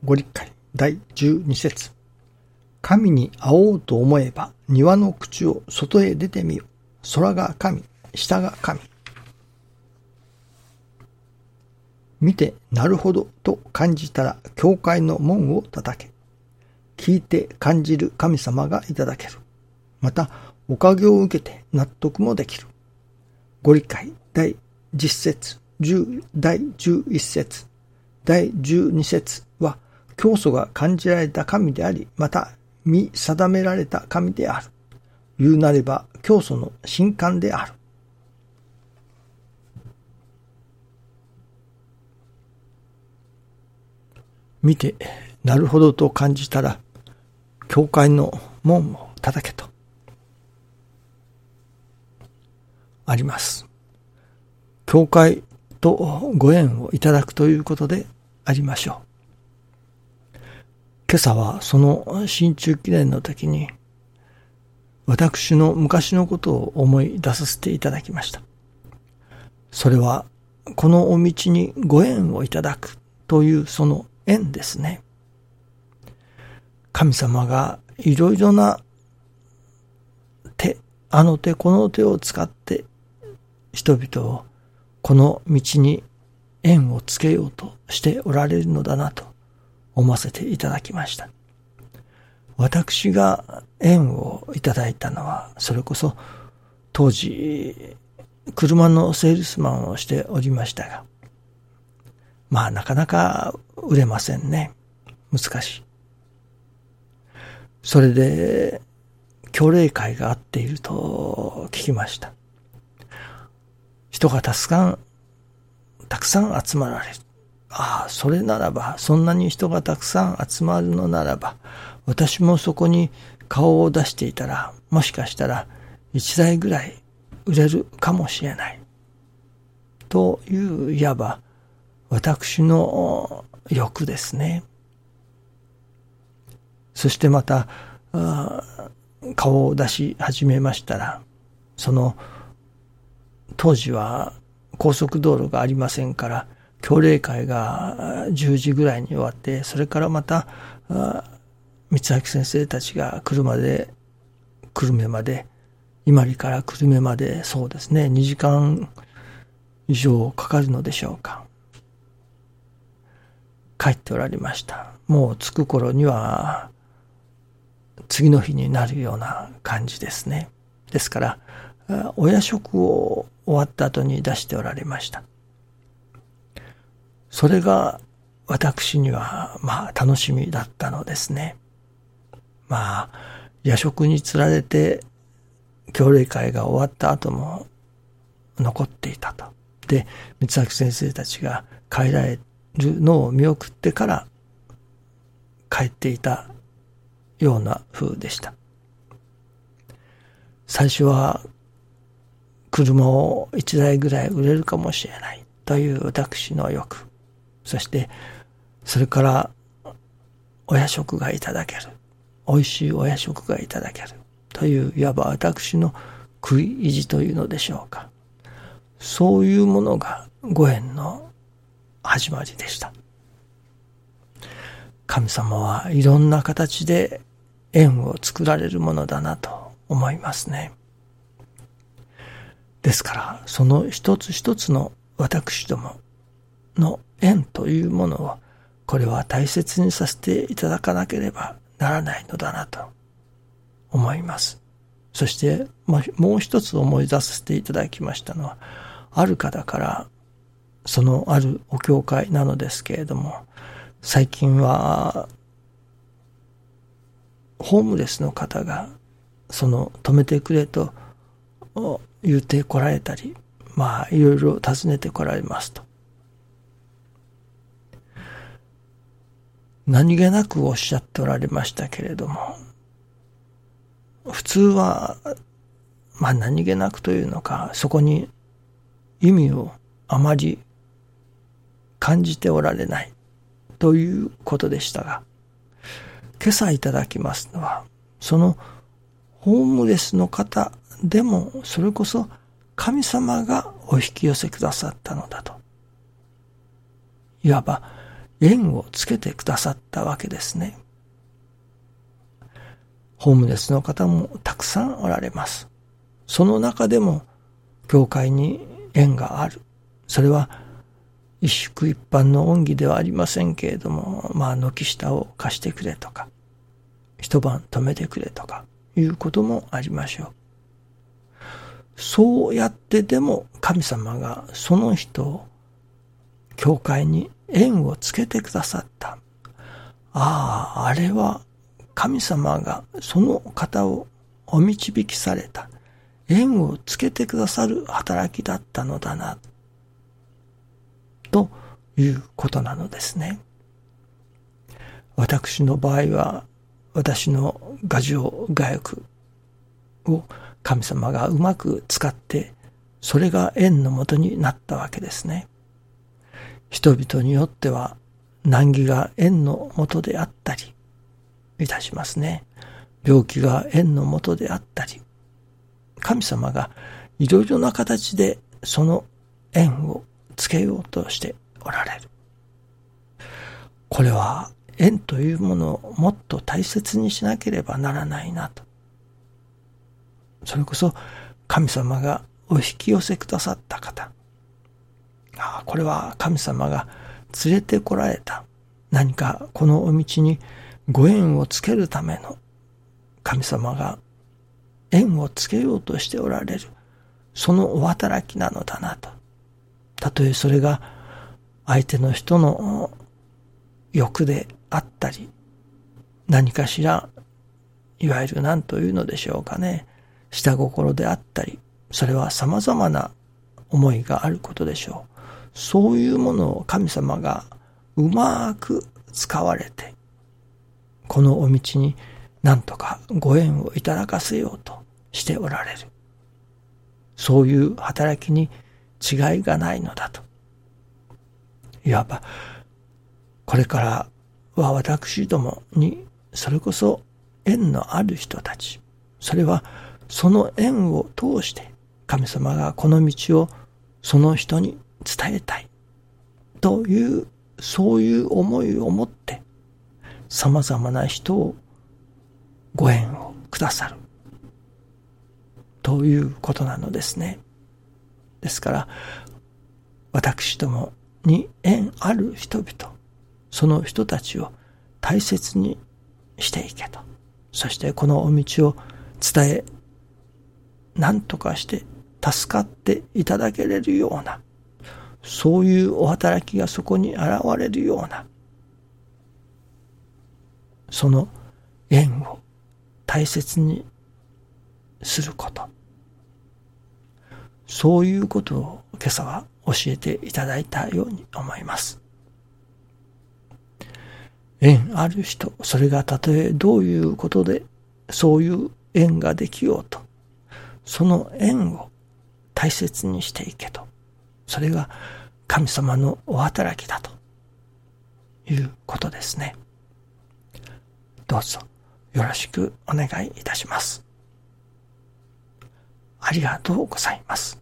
ご理解第12節。神に会おうと思えば庭の口を外へ出てみよ。空が神、下が神。見てなるほどと感じたら教会の門を叩け。聞いて感じる神様がいただける。またおかげを受けて納得もできる。ご理解第10節、第11節、第12節は教祖が感じられた神であり、また見定められた神である。言うなれば教祖の神官である。見てなるほどと感じたら教会の門を叩けとあります。教会とご縁をいただくということでありましょう。今朝はその新中記念の時に私の昔のことを思い出させていただきました。それはこのお道にご縁をいただくというその縁ですね。神様がいろいろな手、あの手この手を使って人々をこの道に縁をつけようとしておられるのだなと思わせていただきました。私が縁をいただいたのはそれこそ当時車のセールスマンをしておりましたが、なかなか売れませんね。難しい。それで教例会があっていると聞きました。人がたくさん集まられる。それならば、そんなに人がたくさん集まるのならば、私もそこに顔を出していたら、もしかしたら1台ぐらい売れるかもしれない。という、いわば私の欲ですね。そしてまた、顔を出し始めましたら、その当時は高速道路がありませんから、教例会が10時ぐらいに終わって、それからまた三明先生たちが久留米まで、伊万里から久留米まで、そうですね、2時間以上かかるのでしょうか。帰っておられました。もう着く頃には次の日になるような感じですね。ですからお夜食を終わった後に出しておられました。それが私には楽しみだったのですね。夜食につられて教例会が終わった後も残っていたと。で、三明先生たちが帰られるのを見送ってから帰っていたような風でした。最初は車を1台ぐらい売れるかもしれないという私の欲。そしてそれからお夜食がいただける。美味しいお夜食がいただける。といういわば私の食い意地というのでしょうか。そういうものがご縁の始まりでした。神様はいろんな形で縁を作られるものだなと思いますね。ですからその一つ一つの私どもの縁というものを、これは大切にさせていただかなければならないのだなと思います。そしてもう一つ思い出させていただきましたのは、ある方からそのあるお教会なのですけれども、最近はホームレスの方が止めてくれと言って来られたり、いろいろ尋ねて来られますと。何気なくおっしゃっておられましたけれども、普通は何気なくというのか、そこに意味をあまり感じておられないということでしたが、今朝いただきますのは、そのホームレスの方でもそれこそ神様がお引き寄せくださったのだと。いわば縁をつけてくださったわけですね。ホームレスの方もたくさんおられます。その中でも教会に縁がある。それは一宿一般の恩義ではありませんけれども、軒下を貸してくれとか、一晩泊めてくれとかいうこともありましょう。そうやってでも神様がその人を教会に縁をつけてくださった。あれは神様がその方をお導きされた。縁をつけてくださる働きだったのだな、ということなのですね。私の場合は、私の牙城牙欲を神様がうまく使って、それが縁のもとになったわけですね。人々によっては難儀が縁のもとであったりいたしますね。病気が縁のもとであったり、神様がいろいろな形でその縁をつけようとしておられる。これは縁というものをもっと大切にしなければならないなと。それこそ神様がお引き寄せくださった方。これは神様が連れてこられた。何かこのお道にご縁をつけるための神様が縁をつけようとしておられる。そのお働きなのだなと。たとえそれが相手の人の欲であったり、何かしら、いわゆる何というのでしょうかね。下心であったり、それは様々な思いがあることでしょう。そういうものを神様がうまく使われて、このお道に何とかご縁をいただかせようとしておられる。そういう働きに違いがないのだと。いわば、これからは私どもにそれこそ縁のある人たち、それはその縁を通して神様がこの道をその人に伝えたいという、そういう思いを持って様々な人をご縁をくださるということなのですね。ですから私どもに縁ある人々、その人たちを大切にしていけと。そしてこのお道を伝え、何とかして助かっていただけれるような、そういうお働きがそこに現れるような、その縁を大切にすること。そういうことを今朝は教えていただいたように思います。縁ある人、それがたとえどういうことでそういう縁ができようと、その縁を大切にしていけと。それが神様のお働きだということですね。どうぞよろしくお願いいたします。ありがとうございます。